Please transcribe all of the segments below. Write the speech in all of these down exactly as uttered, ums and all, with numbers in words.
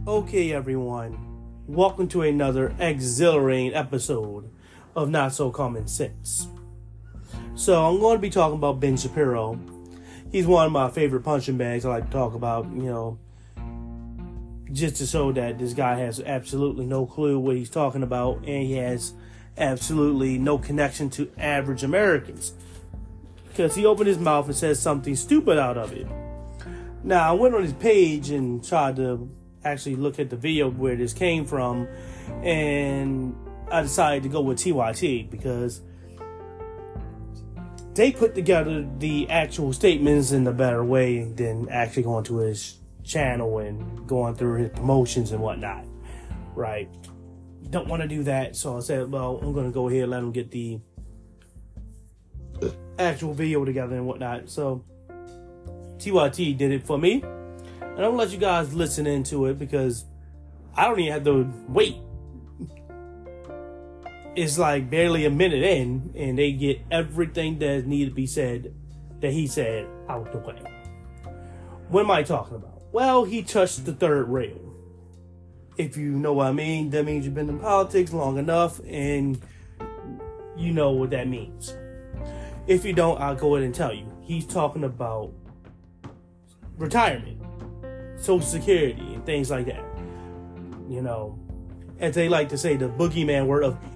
Okay, everyone, welcome to another exhilarating episode of Not So Common Sense. So, I'm going to be talking about Ben Shapiro. He's one of my favorite punching bags I like to talk about, you know, just to show that this guy has absolutely no clue what he's talking about, and he has absolutely no connection to average Americans. Because he opened his mouth and said something stupid out of it. Now, I went on his page and tried to actually look at the video where this came from, and I decided to go with T Y T because they put together the actual statements in a better way than actually going to his channel and going through his promotions and whatnot, right? Don't want to do that, so I said, well, I'm going to go ahead and let him get the actual video together and whatnot. So T Y T did it for me, and I'm gonna let you guys listen into it because I don't even have to wait. It's like barely a minute in, and they get everything that needed to be said, that he said, out the way. What am I talking about? Well, he touched the third rail. If you know what I mean, that means you've been in politics long enough, and you know what that means. If you don't, I'll go ahead and tell you. He's talking about retirement, Social Security, and things like that. You know, as they like to say, the boogeyman word of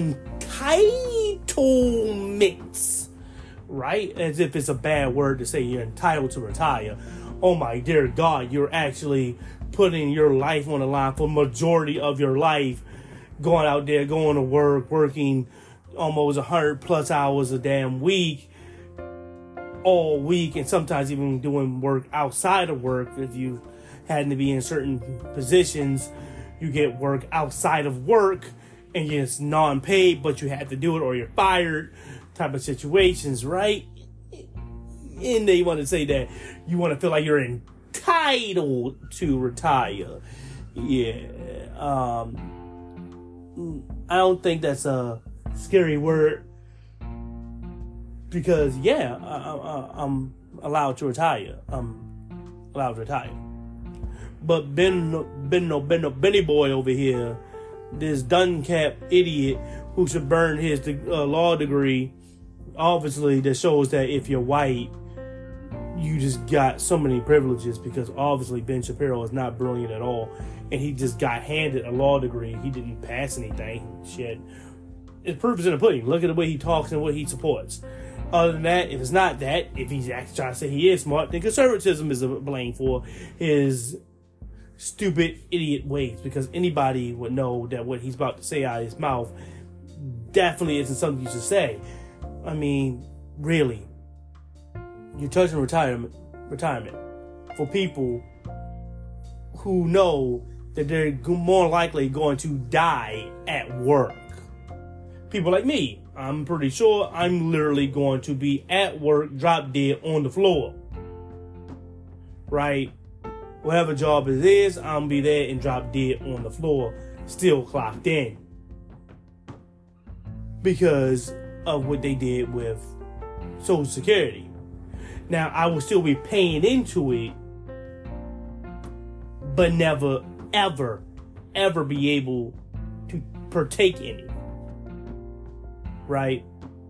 entitlements, right? As if it's a bad word to say you're entitled to retire. Oh my dear God, you're actually putting your life on the line for majority of your life, going out there, going to work, working almost one hundred plus hours a damn week, all week, and sometimes even doing work outside of work. If you happen to be in certain positions, you get work outside of work, and it's non-paid, but you have to do it or you're fired type of situations, right? And they want to say that you want to feel like you're entitled to retire. Yeah. Um, I don't think that's a scary word because, yeah, I, I, I'm allowed to retire. I'm allowed to retire. But Ben, Ben, no, Ben, no, Benny boy over here, this Duncap idiot who should burn his uh, law degree, obviously that shows that if you're white, you just got so many privileges, because obviously Ben Shapiro is not brilliant at all, and he just got handed a law degree. He didn't pass anything. Shit. It's proof is in the pudding. Look at the way he talks and what he supports. Other than that, if it's not that, if he's actually trying to say he is smart, then conservatism is to blame for his stupid idiot ways, because anybody would know that what he's about to say out of his mouth definitely isn't something you should say. I mean, really, you're touching retirement retirement for people who know that they're more likely going to die at work. People like me, I'm pretty sure I'm literally going to be at work, drop dead on the floor, right? Whatever job it is, I'm gonna be there and drop dead on the floor, still clocked in, because of what they did with Social Security. Now, I will still be paying into it, but never, ever, ever be able to partake in it, right?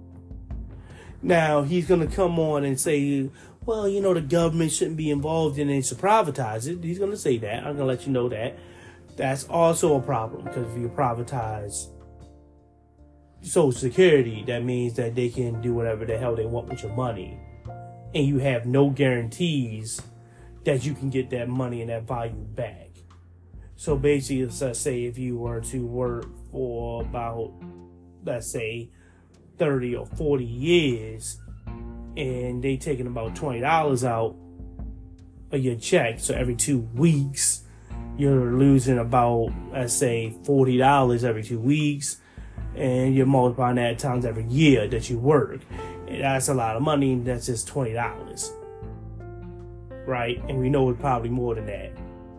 Now, he's going to come on and say, well, you know, the government shouldn't be involved in it, should privatize it. He's going to say that. I'm going to let you know that. That's also a problem, because if you privatize Social Security, that means that they can do whatever the hell they want with your money, and you have no guarantees that you can get that money and that value back. So basically, let's say if you were to work for about, let's say, thirty or forty years, and they taking about twenty dollars out of your check, so every two weeks, you're losing about, let's say, forty dollars every two weeks, and you're multiplying that times every year that you work. And that's a lot of money, and that's just twenty dollars, right? And we know it's probably more than that.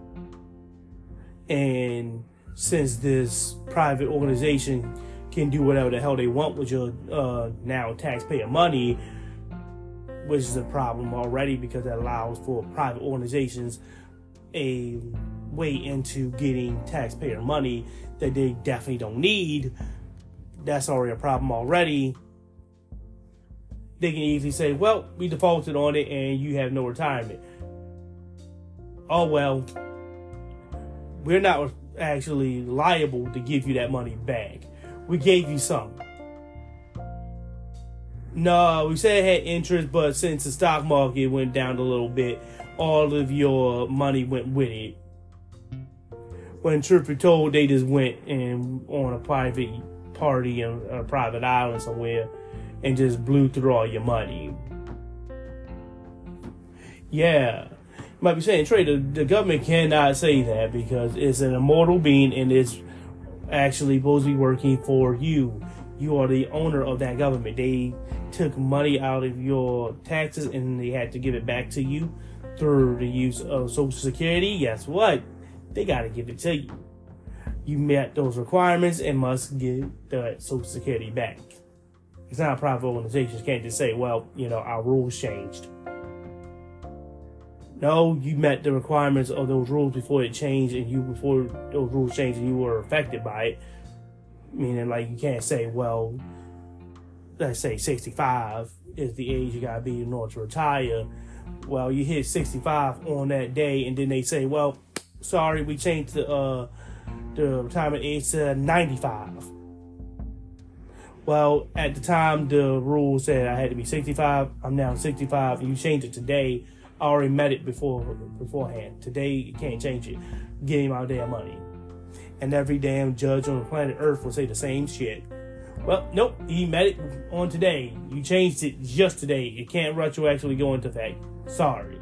And since this private organization can do whatever the hell they want with your uh, now taxpayer money, which is a problem already, because it allows for private organizations a way into getting taxpayer money that they definitely don't need, that's already a problem already. They can easily say, well, we defaulted on it and you have no retirement. Oh, well, we're not actually liable to give you that money back. We gave you some. No, we said it had interest, but since the stock market went down a little bit, all of your money went with it. When truth be told, they just went and on a private party on a private island somewhere and just blew through all your money. Yeah. You might be saying, Trey, the, the government cannot say that because it's an immortal being and it's actually supposed to be working for you. You are the owner of that government. They took money out of your taxes and they had to give it back to you through the use of Social Security. Guess what? They got to give it to you. You met those requirements and must get the Social Security back. It's not a private organization. You can't just say, well, you know, our rules changed. No, you met the requirements of those rules before it changed, and you before those rules changed and you were affected by it. Meaning, like, you can't say, well, let's say sixty-five is the age you gotta be in order to retire. Well, you hit sixty-five on that day, and then they say, well, sorry, we changed the uh, the retirement age to ninety-five. Well, at the time the rule said I had to be sixty-five. I'm now sixty-five, and you changed it today. I already met it before beforehand. Today, you can't change it. Give him our damn money. And every damn judge on the planet Earth will say the same shit. Well, nope, he met it on today. You changed it just today. It can't retroactively go into effect. Sorry.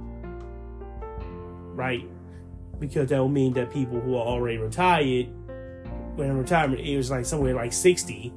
Right? Because that will mean that people who are already retired, when retirement age is like somewhere like sixty,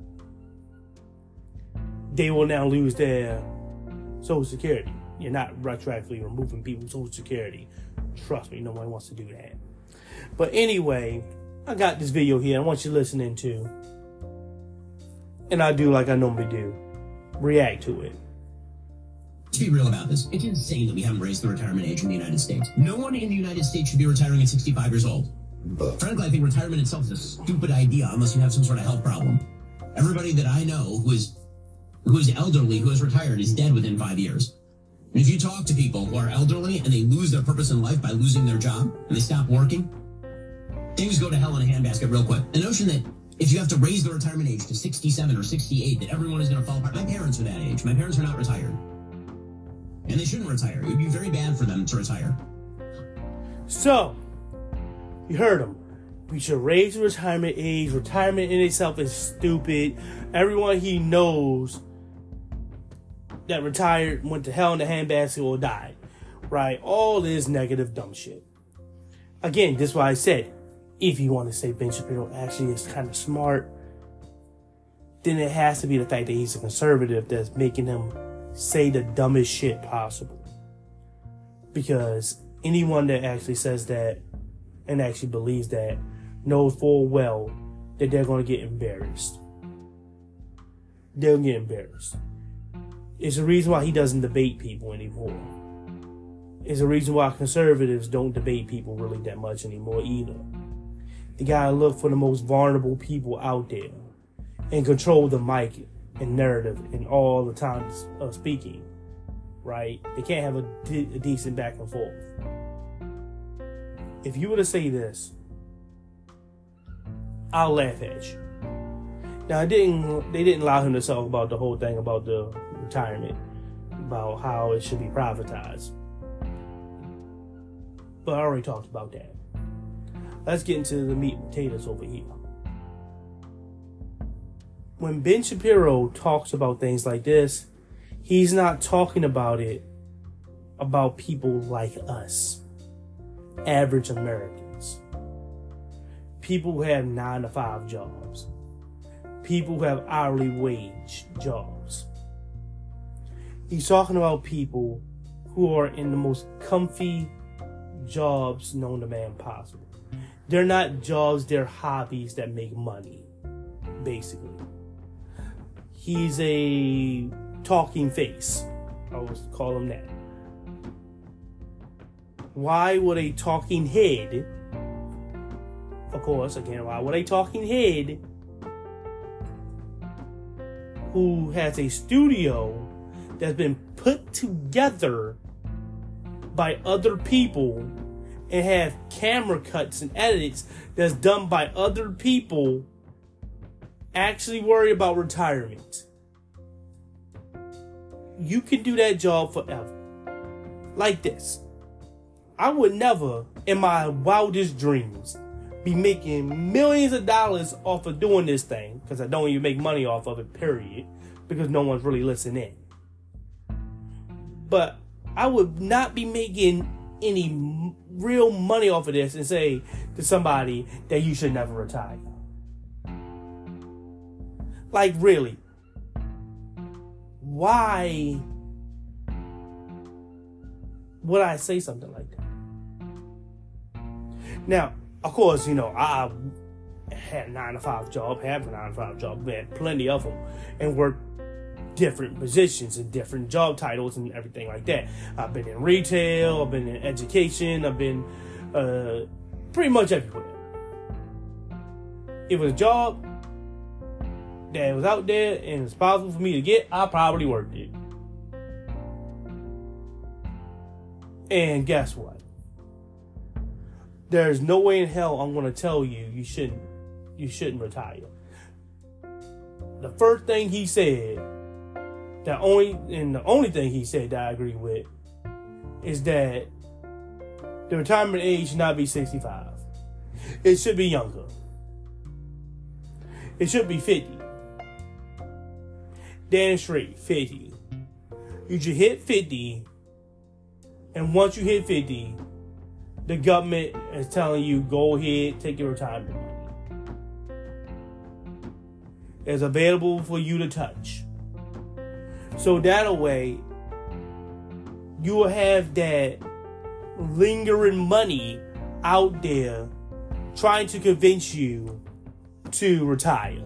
they will now lose their Social Security. You're not retroactively removing people's Social Security. Trust me, no one wants to do that. But anyway, I got this video here I want you listening to. And I do like I normally do. React to it. To be real about this, it's insane that we haven't raised the retirement age in the United States. No one in the United States should be retiring at sixty-five years old. But frankly, I think retirement itself is a stupid idea unless you have some sort of health problem. Everybody that I know who is who is elderly, who is retired, is dead within five years. And if you talk to people who are elderly and they lose their purpose in life by losing their job and they stop working, things go to hell in a handbasket real quick. The notion that if you have to raise the retirement age to sixty-seven or sixty-eight, that everyone is going to fall apart. My parents are that age. My parents are not retired. And they shouldn't retire. It would be very bad for them to retire. So, you heard him. We should raise the retirement age. Retirement in itself is stupid. Everyone he knows that retired went to hell in the handbasket or died. Right? All this negative dumb shit. Again, this is why I said, if you want to say Ben Shapiro actually is kind of smart, then it has to be the fact that he's a conservative that's making him say the dumbest shit possible. Because anyone that actually says that and actually believes that knows full well that they're going to get embarrassed. They'll get embarrassed. It's the reason why he doesn't debate people anymore. It's the reason why conservatives don't debate people really that much anymore either. They gotta look for the most vulnerable people out there and control the mic and narrative and all the time of speaking, right? They can't have a, de- a decent back and forth. If you were to say this, I'll laugh at you. Now, I didn't. They didn't allow him to talk about the whole thing about the retirement, about how it should be privatized. But I already talked about that. Let's get into the meat and potatoes over here. When Ben Shapiro talks about things like this, he's not talking about it about people like us, average Americans, people who have nine to five jobs, people who have hourly wage jobs. He's talking about people who are in the most comfy jobs known to man possible. They're not jobs, they're hobbies that make money, basically. He's a talking face. I would call him that. why would a talking head, of course, again, why would a talking head who has a studio that's been put together by other people and have camera cuts and edits that's done by other people actually worry about retirement? You can do that job forever. Like this. I would never, in my wildest dreams, be making millions of dollars off of doing this thing, because I don't even make money off of it, period, because no one's really listening. But I would not be making any m- real money off of this and say to somebody that you should never retire. Like, really? Why would I say something like that? Now, of course, you know, I had a nine to five job, have a nine to five job, we had plenty of them, and worked different positions and different job titles and everything like that. I've been in retail, I've been in education, I've been uh, pretty much everywhere. If it was a job that was out there and it's possible for me to get, I probably worked it. And guess what? There's no way in hell I'm going to tell you you shouldn't you shouldn't retire. The first thing he said, the only and the only thing he said that I agree with, is that the retirement age should not be sixty-five. It should be younger. It should be fifty. Damn straight, fifty. You should hit fifty, and once you hit fifty, the government is telling you, go ahead, take your retirement money. It's available for you to touch. So that way, you will have that lingering money out there trying to convince you to retire.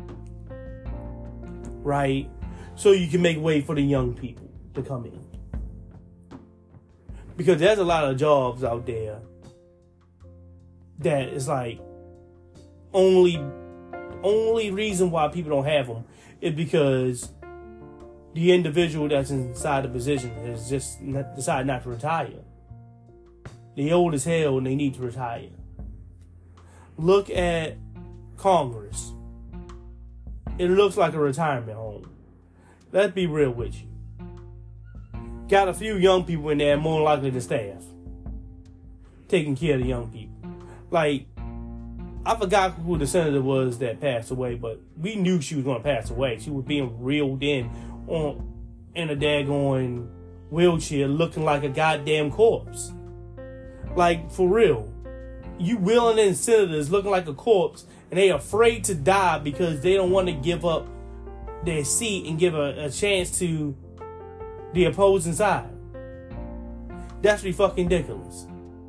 Right? So you can make way for the young people to come in. Because there's a lot of jobs out there that is like only only reason why people don't have them is because the individual that's inside the position has just not, decided not to retire. They're old as hell and they need to retire. Look at Congress. It looks like a retirement home. Let's be real with you. Got a few young people in there, more likely the staff, taking care of the young people. Like, I forgot who the senator was that passed away, but we knew she was going to pass away. She was being reeled in on in a daggone wheelchair, looking like a goddamn corpse. Like, for real. You wheeling in senators looking like a corpse, and they afraid to die because they don't want to give up their seat and give a, a chance to the opposing side. That's fucking ridiculous.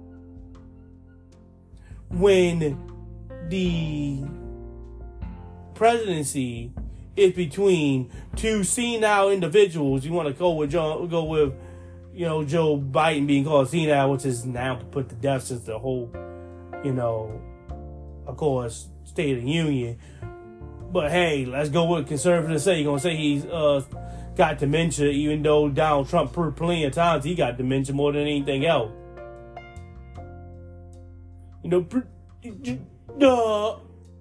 When the presidency is between two senile individuals, you want to go with Joe, go with, you know, Joe Biden being called senile, which is now put to death since the whole, you know, of course, State of the Union. But hey, let's go with conservatives say. You're gonna say he's uh. got dementia, even though Donald Trump proved plenty of times he got dementia more than anything else. You know, duh.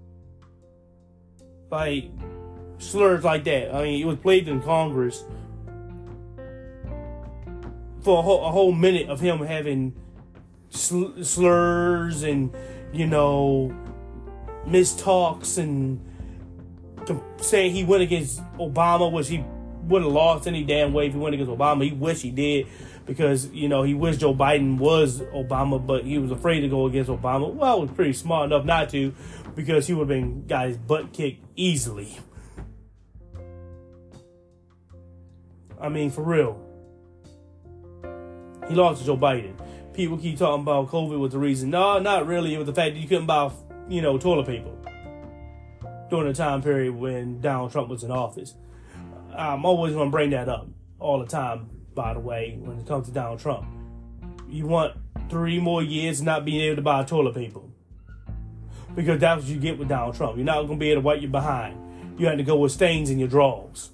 Like, slurs like that. I mean, it was played in Congress for a whole, a whole minute of him having sl- slurs and, you know, mistalks and saying he went against Obama, which he would have lost any damn way if he went against Obama. He wished he did because, you know, he wished Joe Biden was Obama, but he was afraid to go against Obama. Well, was pretty smart enough not to, because he would have been got his butt kicked easily. I mean, for real. He lost to Joe Biden. People keep talking about COVID was the reason. No, not really. It was the fact that you couldn't buy, you know, toilet paper during the time period when Donald Trump was in office. I'm always going to bring that up all the time, by the way, when it comes to Donald Trump. You want three more years not being able to buy toilet paper. Because that's what you get with Donald Trump. You're not going to be able to wipe your behind. You have to go with stains in your drawers.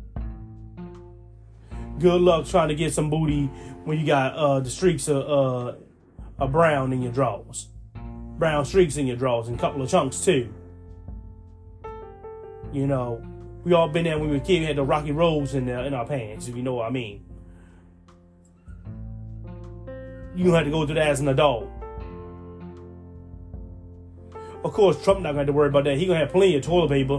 Good luck trying to get some booty when you got uh, the streaks of, uh, of brown in your drawers. Brown streaks in your drawers and a couple of chunks too. You know, we all been there when we were kids. We had the rocky roads in, the, in our pants, if you know what I mean. You don't have to go through that as an adult. Of course, Trump not going to have to worry about that. He going to have plenty of toilet paper.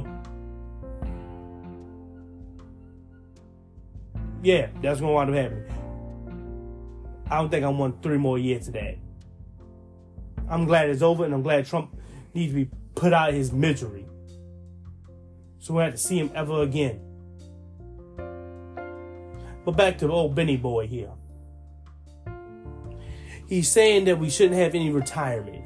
Yeah, that's going to wind up happening. I don't think I want three more years of that. I'm glad it's over, and I'm glad Trump needs to be put out of his misery. So we don't have to see him ever again. But back to the old Benny boy here. He's saying that we shouldn't have any retirement.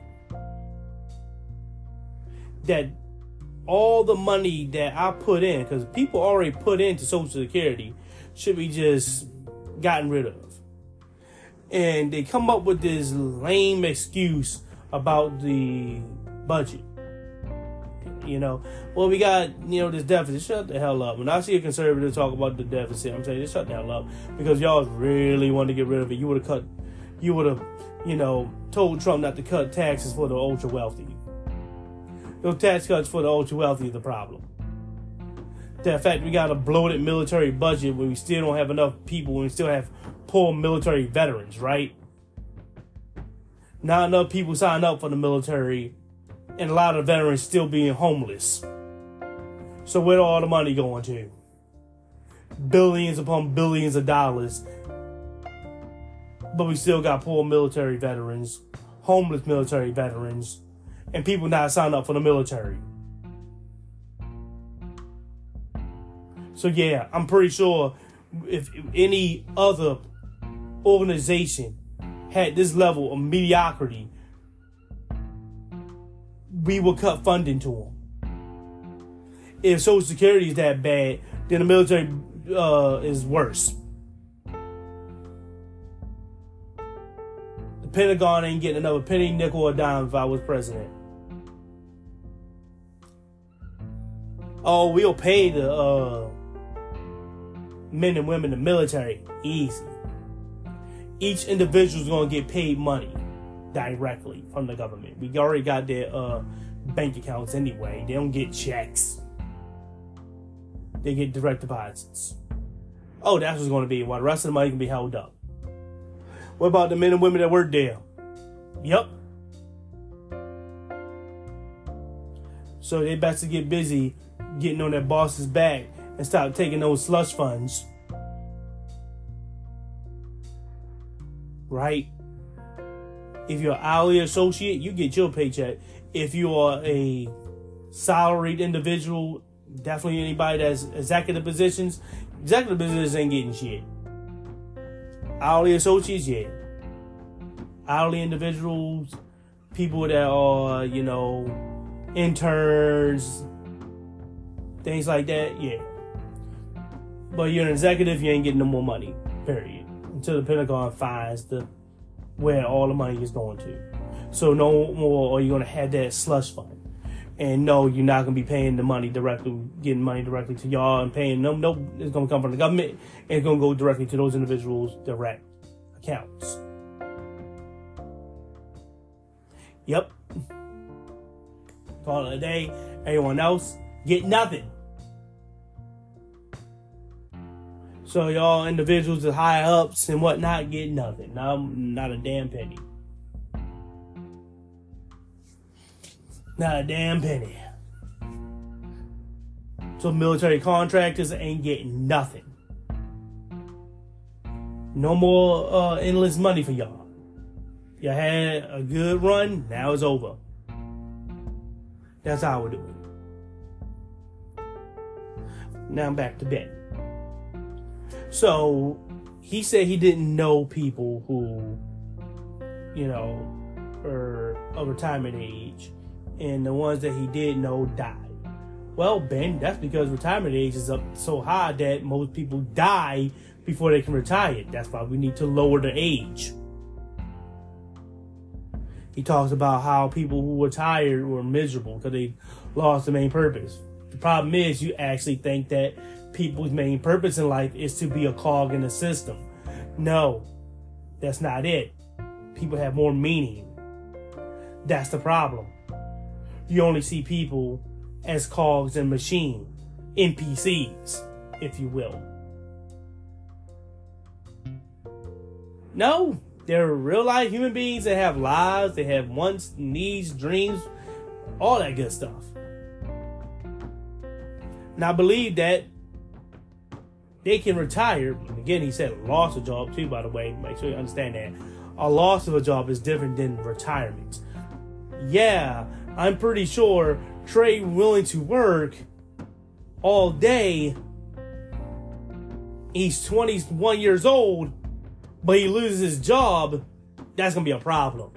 That all the money that I put in, because people already put into Social Security, should be just gotten rid of. And they come up with this lame excuse about the budget. You know, well, we got, you know, this deficit. Shut the hell up. When I see a conservative talk about the deficit, I'm saying, just shut the hell up. Because y'all really want to get rid of it. You would have cut, you would have, you know, told Trump not to cut taxes for the ultra wealthy. Those tax cuts for the ultra wealthy is the problem. The fact we got a bloated military budget when we still don't have enough people, when we still have poor military veterans, right? Not enough people sign up for the military, and a lot of veterans still being homeless. So where all the money going to? Billions upon billions of dollars. But we still got poor military veterans, homeless military veterans, and people not signing up for the military. So yeah, I'm pretty sure if any other organization had this level of mediocrity, we would cut funding to them. If Social Security is that bad, then the military uh, is worse. The Pentagon ain't getting another penny, nickel, or dime if I was president. Oh, we'll pay the uh, men and women in the military easy. Each individual is going to get paid money directly from the government. We already got their uh, bank accounts anyway. They don't get checks. They get direct deposits. Oh, that's what's going to be. While the rest of the money can be held up. What about the men and women that work there? Yep. So they best to get busy getting on their boss's back and stop taking those slush funds. Right? If you're an hourly associate, you get your paycheck. If you are a salaried individual, definitely anybody that's executive positions, executive positions ain't getting shit. Hourly associates, yeah. Hourly individuals, people that are, you know, interns, things like that, yeah. But you're an executive, you ain't getting no more money, period. Until the Pentagon finds the where all the money is going to. So no more are you going to have that slush fund. And no, you're not going to be paying the money directly, getting money directly to y'all and paying them. No, it's going to come from the government. And it's going to go directly to those individuals' direct accounts. Yep. Call it a day. Everyone else get nothing. So y'all individuals, the high ups and whatnot, get nothing. Not, not a damn penny. Not a damn penny. So military contractors ain't getting nothing. No more uh, endless money for y'all. You had a good run, now it's over. That's how we do it. Now I'm back to Ben. So he said he didn't know people who, you know, are of retirement age. And the ones that he did know died. Well, Ben, that's because retirement age is up so high that most people die before they can retire. That's why we need to lower the age. He talks about how people who were tired were miserable because they lost the main purpose. The problem is you actually think that people's main purpose in life is to be a cog in the system. No, that's not it. People have more meaning. That's the problem. You only see people as cogs in machine, N P Cs, if you will. No, they're real life human beings that have lives, they have wants, needs, dreams, all that good stuff. And I believe that they can retire. Again, he said loss of job too, by the way. Make sure you understand that. A loss of a job is different than retirement. Yeah, I'm pretty sure Trey willing to work all day. He's twenty-one years old, but he loses his job. That's going to be a problem.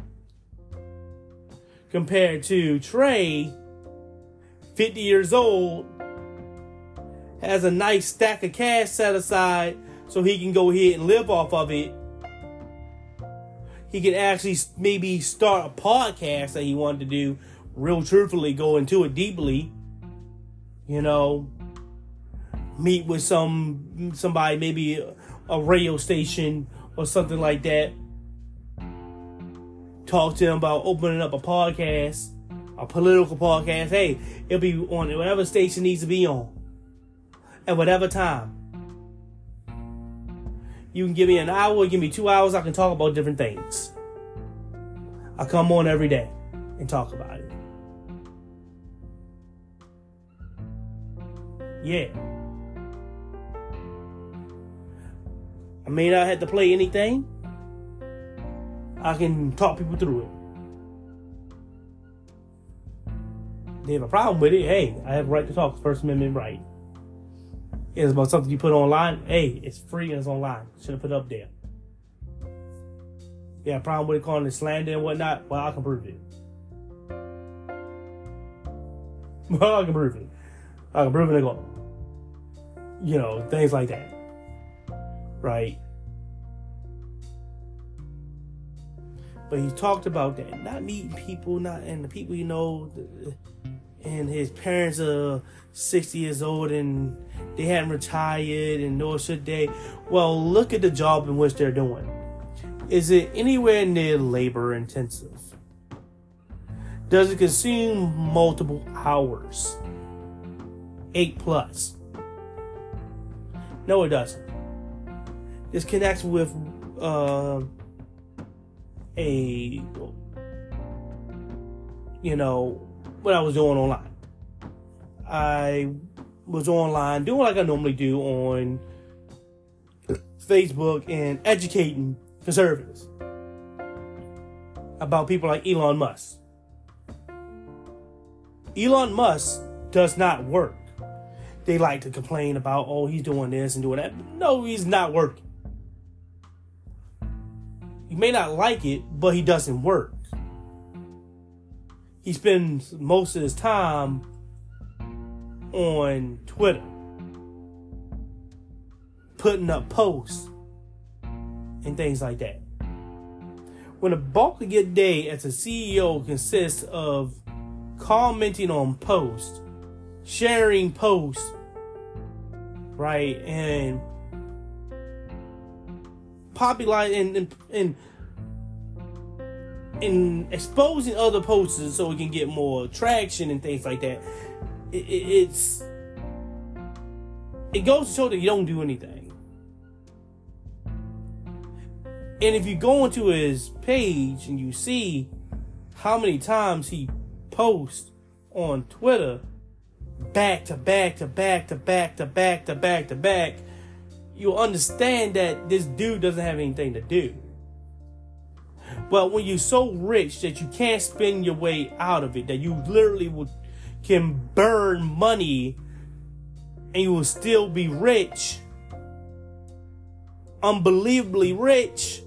Compared to Trey, fifty years old, has a nice stack of cash set aside so he can go ahead and live off of it. He can actually maybe start a podcast that he wanted to do, real truthfully, go into it deeply. You know, meet with some somebody, maybe a, a radio station or something like that. Talk to him about opening up a podcast, a political podcast. Hey, it'll be on whatever station needs to be on at whatever time. You can give me an hour, give me two hours, I can talk about different things. I come on every day and talk about it. Yeah. I may not have to play anything. I can talk people through it. They have a problem with it. Hey, I have a right to talk. First Amendment right. It's about something you put online. Hey, it's free and it's online. Should have put it up there. Yeah, a problem with it calling it slander and whatnot. Well, I can prove it. Well, I can prove it. I can prove it and go. You know, things like that. Right? But he talked about that. Not meeting people, not and the people you know, and his parents are sixty years old and they hadn't retired, and nor should they. Well, look at the job in which they're doing. Is it anywhere near labor intensive? Does it consume multiple hours? Eight plus. No, it doesn't. This connects with uh, a, you know, what I was doing online. I was online doing like I normally do on Facebook and educating conservatives about people like Elon Musk. Elon Musk does not work. They like to complain about, oh, he's doing this and doing that. No, he's not working. You may not like it, but he doesn't work. He spends most of his time on Twitter, putting up posts and things like that. When the bulk of your day as a C E O consists of commenting on posts, sharing posts, right, and popularizing and, and, and exposing other posters so we can get more traction and things like that, it, it, it's it goes to show that you don't do anything. And if you go into his page and you see how many times he posts on Twitter, back to back to back to back to back to back to back, you'll understand that this dude doesn't have anything to do. But when you're so rich that you can't spend your way out of it, that you literally will, can burn money and you will still be rich, unbelievably rich,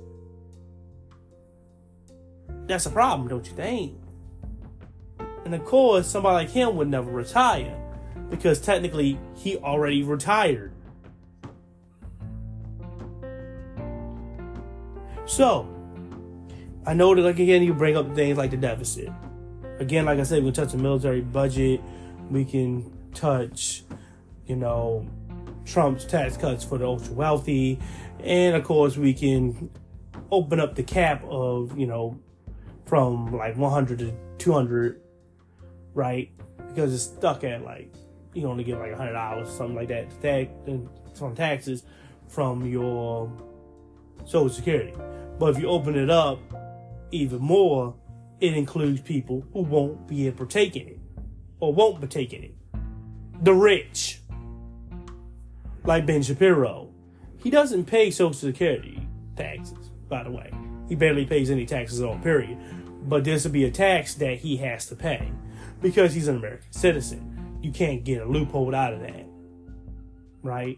that's a problem, don't you think? And of course, somebody like him would never retire because technically he already retired. So, I know that, like, again, you bring up things like the deficit. Again, like I said, we can touch the military budget. We can touch, you know, Trump's tax cuts for the ultra wealthy. And, of course, we can open up the cap of, you know, from like one hundred to two hundred, right? Because it's stuck at like, you only get like one hundred dollars, something like that, to tax, from taxes from your Social Security. But if you open it up even more, it includes people who won't be able to partake in it or won't partake in it. The rich, like Ben Shapiro. He doesn't pay Social Security taxes, by the way. He barely pays any taxes at all, period. But this will be a tax that he has to pay because he's an American citizen. You can't get a loophole out of that, right?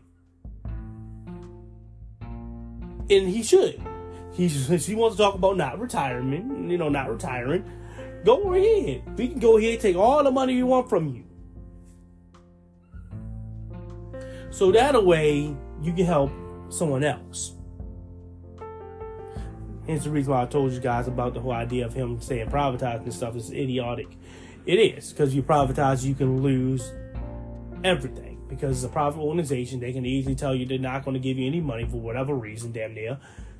And he should. He, he wants to talk about not retirement, you know, not retiring. Go ahead. We can go ahead and take all the money we want from you. So that way, you can help someone else. Hence the reason why I told you guys about the whole idea of him saying privatizing and stuff is idiotic. It is, because if you privatize, you can lose everything. Because it's a private organization, they can easily tell you they're not going to give you any money for whatever reason, damn near.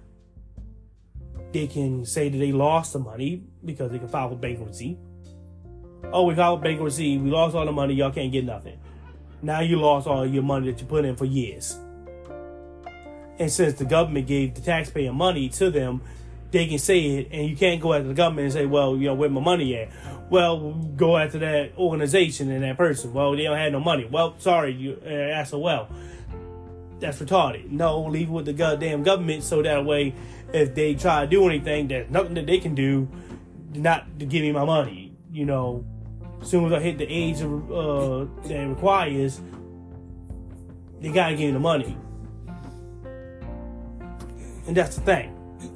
They can say that they lost the money because they can file for bankruptcy. Oh, we filed bankruptcy, we lost all the money, y'all can't get nothing. Now you lost all your money that you put in for years. And since the government gave the taxpayer money to them, they can say it, and you can't go after the government and say, well, you know, where my money at? Well, go after that organization and that person. Well, they don't have no money. Well, sorry, you uh, S O L. That's retarded. No, leave it with the goddamn government so that way, if they try to do anything, there's nothing that they can do not to give me my money. You know, as soon as I hit the age of, uh, that it requires, they gotta give me the money. And that's the thing.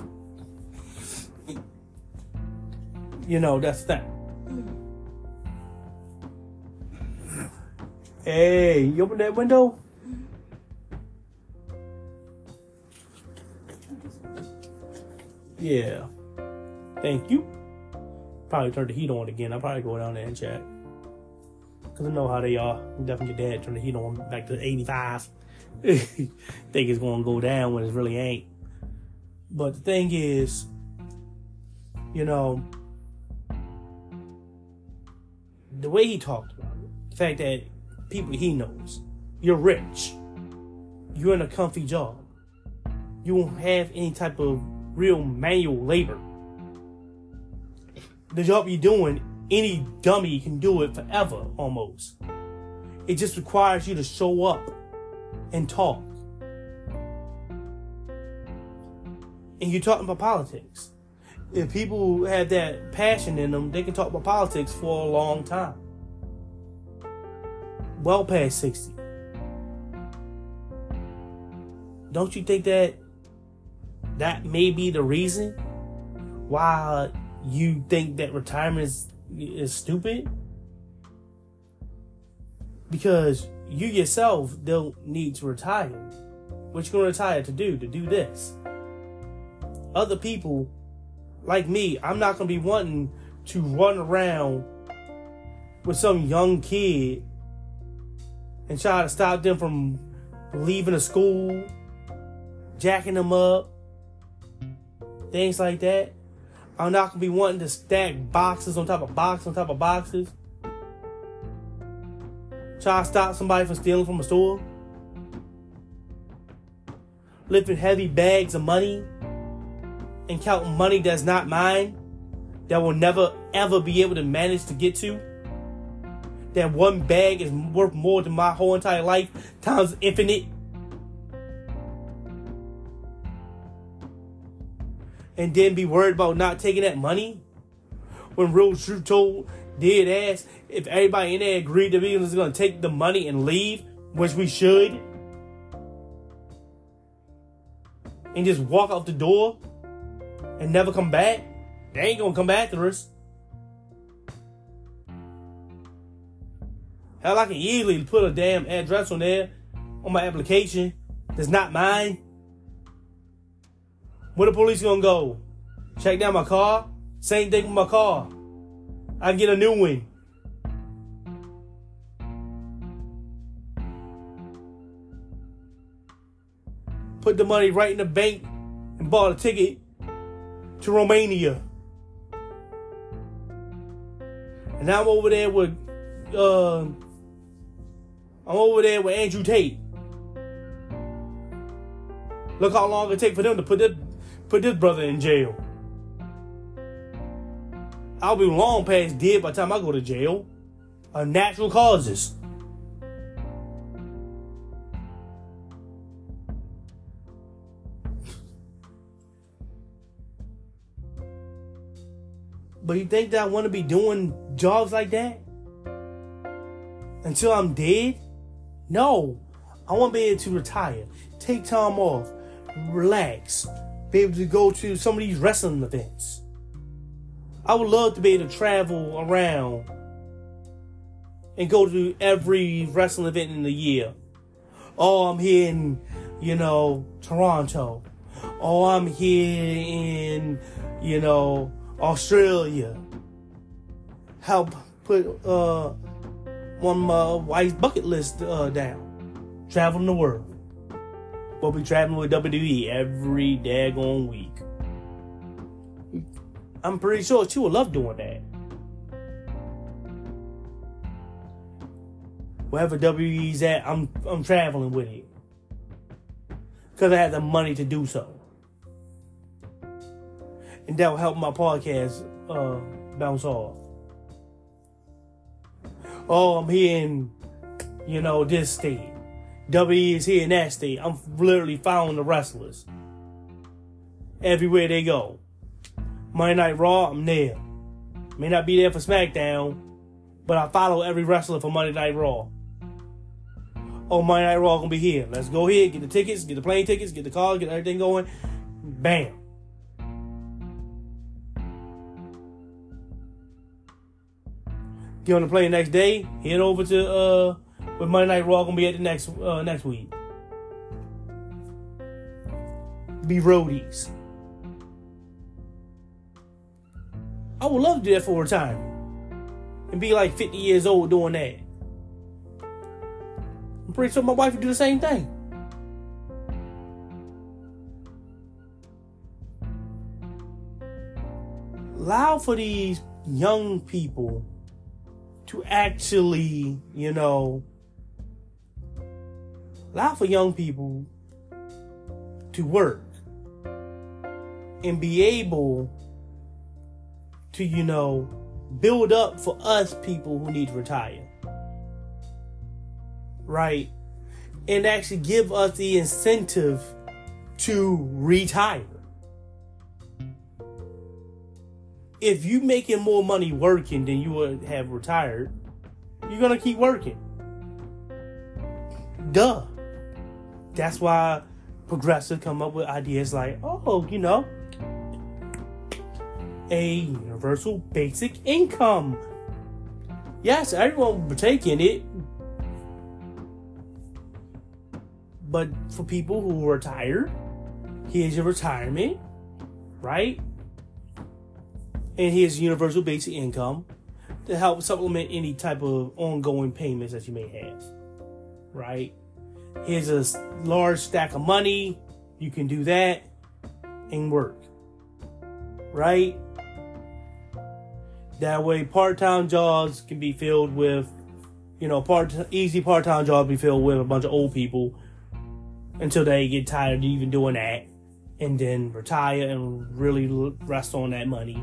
You know, that's the thing. Hey, you open that window? Yeah. Thank you. Probably turn the heat on again. I'll probably go down there and check. Because I know how they are. Definitely get dad turn the heat on back to eighty-five. Think it's going to go down when it really ain't. But the thing is, you know, the way he talked about it, the fact that people he knows, you're rich, you're in a comfy job, you won't have any type of real manual labor. The job you're doing, any dummy can do it forever, almost. It just requires you to show up and talk. And you're talking about politics. If people have that passion in them, they can talk about politics for a long time. Well past sixty. Don't you think that that may be the reason why you think that retirement is, is stupid? Because you yourself don't need to retire. What you going to retire to do? To do this. Other people, like me, I'm not going to be wanting to run around with some young kid and try to stop them from leaving a school, jacking them up, things like that. I'm not going to be wanting to stack boxes on top of boxes on top of boxes. Try to stop somebody from stealing from a store. Lifting heavy bags of money and counting money that's not mine, that will never ever be able to manage to get to. That one bag is worth more than my whole entire life times infinite. And then be worried about not taking that money. When real truth told, dead ass, if everybody in there agreed that we was going to take the money and leave, which we should, and just walk out the door and never come back, they ain't gonna come after us. Hell, I can easily put a damn address on there on my application that's not mine. Where the police gonna go? Check down my car. Same thing with my car. I get a new one. Put the money right in the bank and bought a ticket to Romania. And now I'm over there with uh, I'm over there with Andrew Tate. Look how long it take for them to put this put this brother in jail. I'll be long past dead by the time I go to jail. Of natural causes. But you think that I want to be doing jobs like that until I'm dead? No. I want to be able to retire, take time off, relax, be able to go to some of these wrestling events. I would love to be able to travel around and go to every wrestling event in the year. Oh, I'm here in, you know, Toronto. Oh, I'm here in, you know, Australia. Help put uh, one of my wife's bucket list uh, down. Traveling the world. We'll be traveling with W W E every daggone week. I'm pretty sure she would love doing that. Wherever W W E's at, I'm I'm traveling with it. Because I have the money to do so. And that will help my podcast uh, bounce off. Oh, I'm here in, you know, this state. W W E is here in that state. I'm literally following the wrestlers. Everywhere they go. Monday Night Raw, I'm there. May not be there for SmackDown, but I follow every wrestler for Monday Night Raw. Oh, Monday Night Raw gonna be here. Let's go here, get the tickets, get the plane tickets, get the car, get everything going. Bam. Get on the plane next day, head over to uh with Monday Night Raw gonna be at the next uh next week. Be roadies. I would love to do that for retirement. And be like fifty years old doing that. I'm pretty sure my wife would do the same thing. Allow for these young people to actually, you know, allow for young people to work and be able to, you know, build up for us people who need to retire. Right? And actually give us the incentive to retire. If you making more money working than you would have retired, you're going to keep working. Duh. That's why progressives come up with ideas like, oh, you know, a universal basic income. Yes, everyone will partake in it. But for people who are retired, here's your retirement, right? And here's universal basic income to help supplement any type of ongoing payments that you may have, right? Here's a large stack of money. You can do that and work, right? That way, part-time jobs can be filled with, you know, part easy part-time jobs be filled with a bunch of old people until they get tired of even doing that, and then retire and really rest on that money.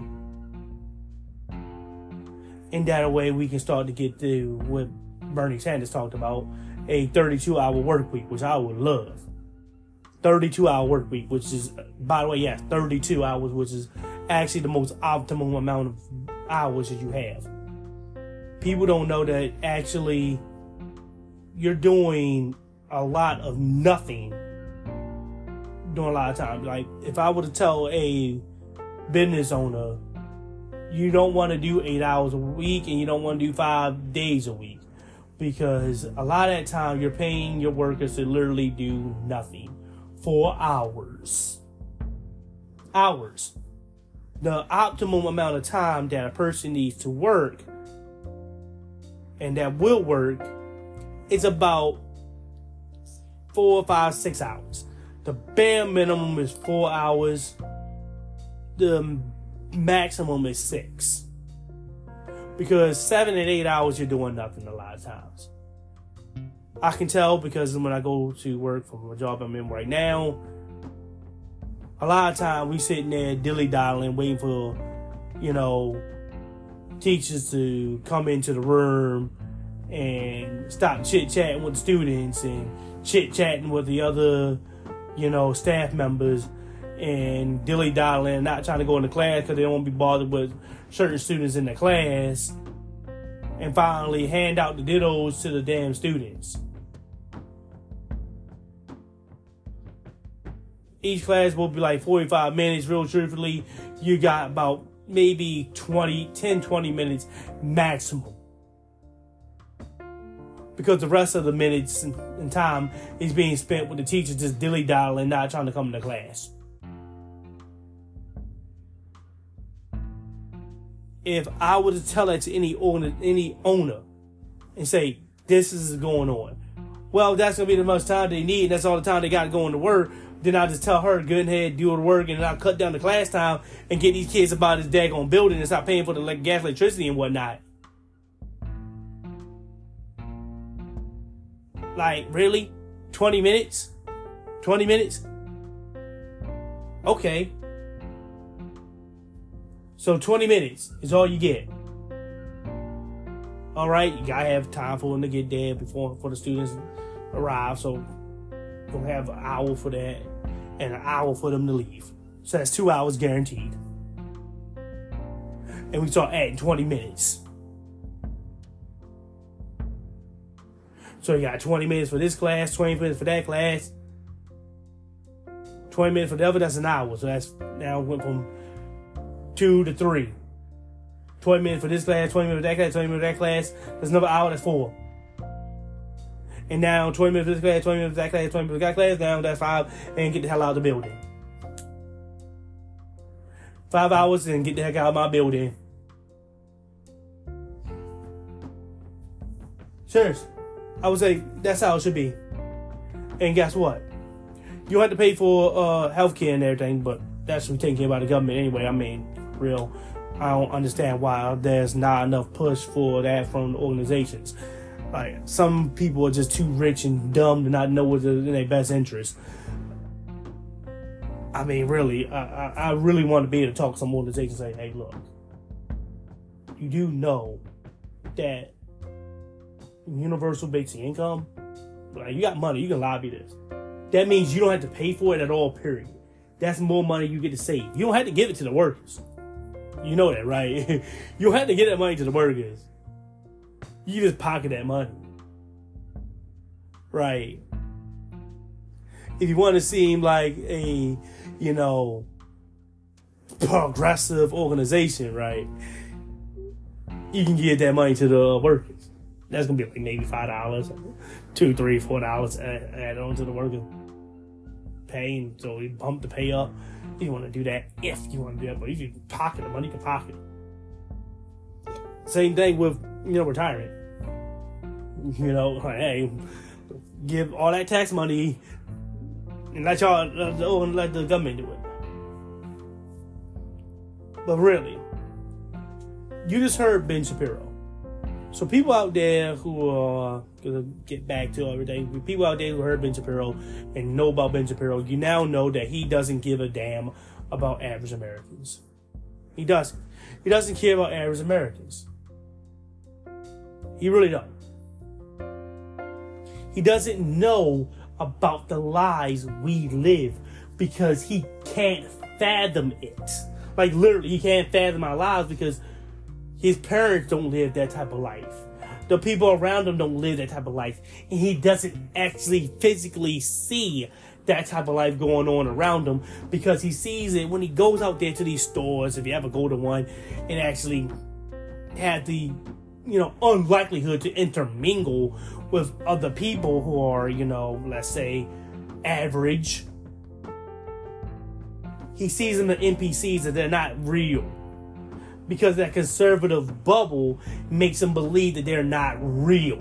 And that way, we can start to get to what Bernie Sanders talked about, a thirty-two hour work week, which I would love. thirty-two hour work week, which is, by the way, yes, thirty-two hours, which is actually the most optimum amount of hours that you have. People don't know that actually you're doing a lot of nothing during a lot of time. Like, if I were to tell a business owner, you don't want to do eight hours a week and you don't want to do five days a week, because a lot of that time you're paying your workers to literally do nothing for hours. Hours. the optimum amount of time that a person needs to work and that will work is about four, five, six hours. The bare minimum is four hours. The maximum is six. Because seven and eight hours, you're doing nothing a lot of times. I can tell because when I go to work from a job I'm in right now, a lot of time we sitting there dilly-dallying, waiting for, you know, teachers to come into the room and stop chit-chatting with the students and chit-chatting with the other, you know, staff members and dilly-dallying, not trying to go into class because they don't want to be bothered with certain students in the class, and finally hand out the dittos to the damn students. Each class will be like forty-five minutes. Real truthfully, you got about maybe twenty, ten, twenty minutes maximum. Because the rest of the minutes and time is being spent with the teachers just dilly-dallying, not trying to come to class. If I were to tell that to any owner, any owner and say, this is going on, well, that's going to be the most time they need. That's all the time they got going to work. Then I just tell her, go ahead, do the work, and I'll cut down the class time and get these kids about this daggone building and stop paying for the gas, electricity, and whatnot. Like, really? twenty minutes? twenty minutes? Okay. So twenty minutes is all you get. All right, you gotta have time for them to get there before for the students arrive. So you'll have an hour for that and an hour for them to leave. So that's two hours guaranteed. And we start adding twenty minutes. So you got twenty minutes for this class, twenty minutes for that class, twenty minutes for the other. That's an hour. So that's now went from two to three. twenty minutes for this class, twenty minutes for that class, twenty minutes for that class. There's another hour, that's four. And now twenty minutes for this class, twenty minutes for that class, twenty minutes for that class. Now that's five, and get the hell out of the building. Five hours and get the heck out of my building. Seriously, I would say that's how it should be. And guess what? You don't have to pay for uh, healthcare and everything, but that's taken care of by the government anyway. I mean, real, I don't understand why there's not enough push for that from the organizations. Like, some people are just too rich and dumb to not know what's in their best interest. I mean, really, I, I, I really want to be able to talk to some organizations and say, hey, look, you do know that universal basic income, like, you got money, you can lobby this. That means you don't have to pay for it at all, period. That's more money you get to save. You don't have to give it to the workers. You know that, right? You don't have to give that money to the workers. You just pocket that money. Right. If you want to seem like a, you know, progressive organization, right, you can give that money to the workers. That's going to be like maybe five dollars, two, three, four dollars add, add on to the worker pay. And so you bump the pay up. You want to do that if you want to do that. But if you pocket the money, you can pocket it. Same thing with, you know, retirement. You know, like, hey, give all that tax money and let y'all, uh, let the government do it. But really, you just heard Ben Shapiro. So people out there who are gonna get back to everything, people out there who heard Ben Shapiro and know about Ben Shapiro, you now know that he doesn't give a damn about average Americans. He doesn't. He doesn't care about average Americans. He really don't. He doesn't know about the lives we live because he can't fathom it. Like, literally, he can't fathom our lives because his parents don't live that type of life. The people around him don't live that type of life. And he doesn't actually physically see that type of life going on around him because he sees it when he goes out there to these stores, if you ever go to one, and actually have the, you know, unlikelihood to intermingle with other people who are, you know, let's say, average. he sees them as N P Cs that they're not real. Because that conservative bubble makes them believe that they're not real.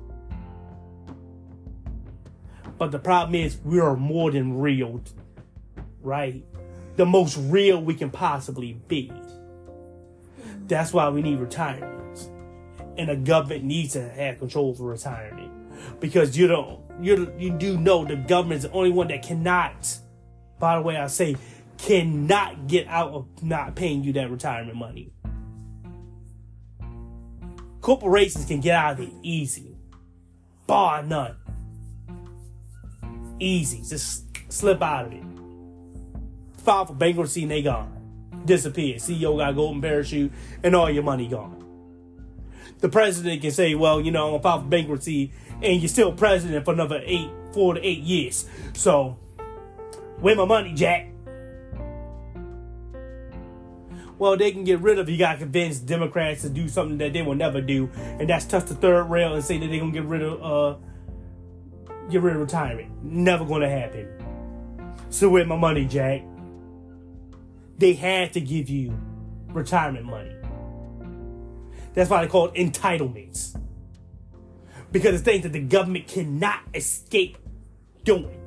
But the problem is, we are more than real, right? The most real we can possibly be. That's why we need retirement. And the government needs to have control over retirement. Because you don't, you you do know the government's the only one that cannot, by the way I say, cannot get out of not paying you that retirement money. Corporations can get out of it easy. Bar none. Easy. Just slip out of it. File for bankruptcy and they gone. Disappear. C E O got a golden parachute and all your money gone. The president can say, well, you know, I'm gonna file for bankruptcy and you're still president for another eight, four to eight years. So, where my money, Jack? Well, they can get rid of, you gotta convince Democrats to do something that they will never do, and that's touch the third rail and say that they're gonna get rid of, uh, get rid of retirement. Never gonna happen. So where my money, Jack? They had to give you retirement money. That's why they call it entitlements. Because it's things that the government cannot escape doing.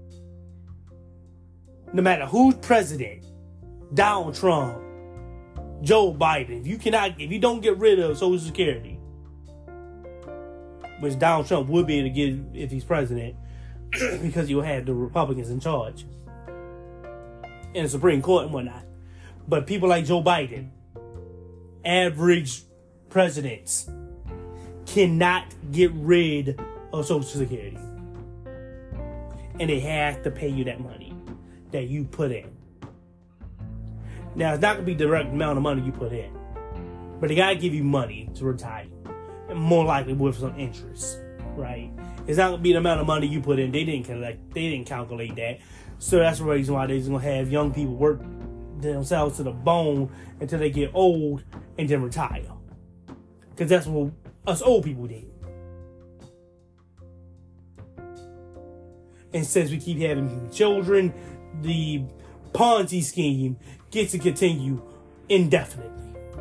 No matter who's president, Donald Trump, Joe Biden, if you cannot, if you don't get rid of Social Security, which Donald Trump would be able to get if he's president, because you'll have the Republicans in charge in the Supreme Court and whatnot. But people like Joe Biden, average presidents, cannot get rid of Social Security. And they have to pay you that money that you put in. Now, it's not going to be the direct amount of money you put in, but they got to give you money to retire, and more likely with some interest, right? It's not going to be the amount of money you put in. They didn't collect, they didn't calculate that. So that's the reason why they're going to have young people work themselves to the bone until they get old and then retire. Because that's what us old people did. And since we keep having children, the Ponzi scheme gets to continue indefinitely.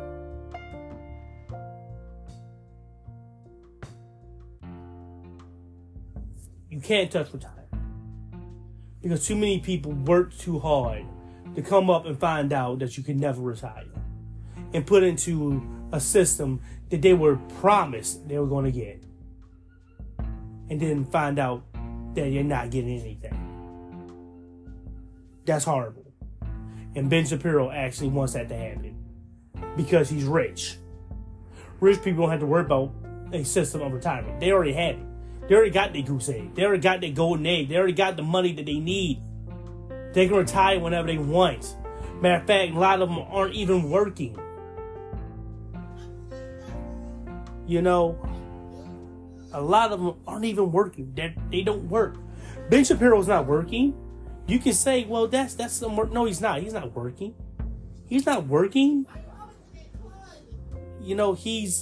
You can't touch retirement. Because too many people work too hard to come up and find out that you can never retire. And put into a system that they were promised they were going to get. And then find out that you're not getting anything. That's horrible. And Ben Shapiro actually wants that to happen. Because he's rich. Rich people don't have to worry about a system of retirement. They already have it. They already got their goose egg. They already got their golden egg. They already got the money that they need. They can retire whenever they want. Matter of fact, a lot of them aren't even working. You know, a lot of them aren't even working. They they don't work. Ben Shapiro's not working. You can say, well, that's that's some work. No, he's not. He's not working. He's not working. You know, he's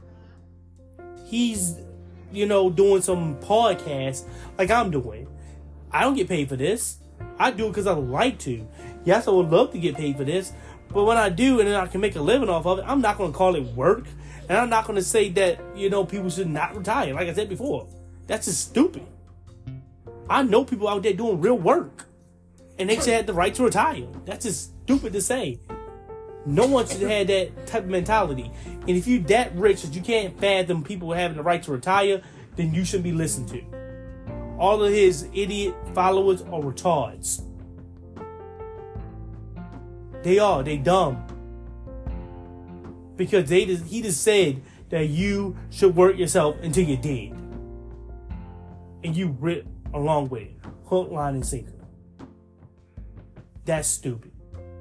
he's you know doing some podcasts like I'm doing. I don't get paid for this. I do it because I like to. Yes, I would love to get paid for this, but when I do and then I can make a living off of it, I'm not going to call it work. And I'm not going to say that, you know, people should not retire. Like I said before, that's just stupid. I know people out there doing real work. And they should have the right to retire. That's just stupid to say. No one should have that type of mentality. And if you're that rich that you can't fathom people having the right to retire, then you shouldn't be listened to. All of his idiot followers are retards. They are. They dumb. Because they just, he just said that you should work yourself until you're dead. And you rip along with it. Hook, line, and sinker. That's stupid.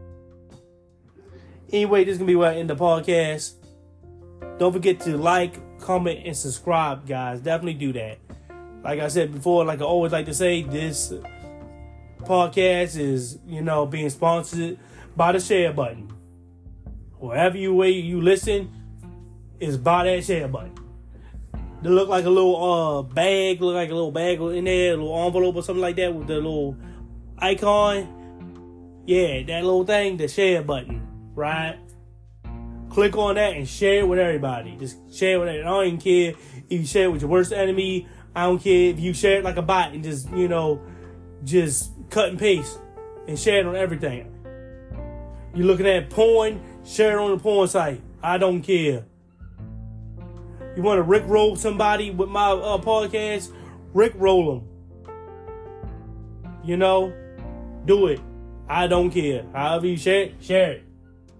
Anyway, this is going to be where I end the podcast. Don't forget to like, comment, and subscribe, guys. Definitely do that. Like I said before, like I always like to say, this podcast is, you know, being sponsored by the share button. Wherever you way you listen, is by that share button. They look like a little uh bag, look like a little bag in there, a little envelope or something like that with the little icon. Yeah, that little thing, the share button, right? Click on that and share it with everybody. Just share it with everybody. I don't even care if you share it with your worst enemy. I don't care if you share it like a bot and just, you know, just cut and paste and share it on everything. You're looking at porn, share it on the porn site. I don't care. You want to rickroll somebody with my uh, podcast? Rickroll them. You know, do it. I don't care. However you share it, share it.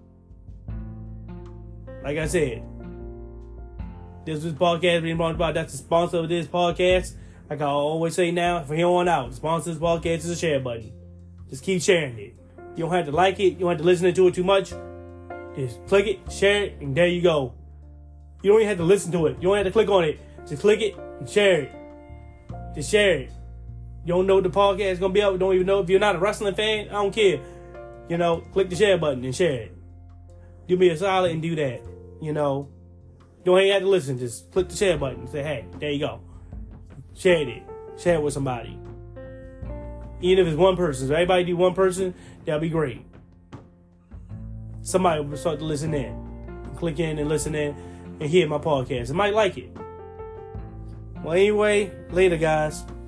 Like I said, this was podcast being brought about. That's the sponsor of this podcast. Like I always say now, from here on out, the sponsor of this podcast is a share button. Just keep sharing it. You don't have to like it. You don't have to listen to it too much. Just click it, share it, and there you go. You don't even have to listen to it. You don't have to click on it. Just click it and share it. Just share it. You don't know what the podcast is going to be up. Don't even know. If you're not a wrestling fan, I don't care. You know, click the share button and share it. Do me a solid and do that. You know, you don't even have to listen. Just click the share button and say, hey, there you go. Share it. Share it with somebody. Even if it's one person. So everybody do one person, that'll be great. Somebody will start to listen in. Click in and listen in and hear my podcast. They might like it. Well, anyway, later, guys.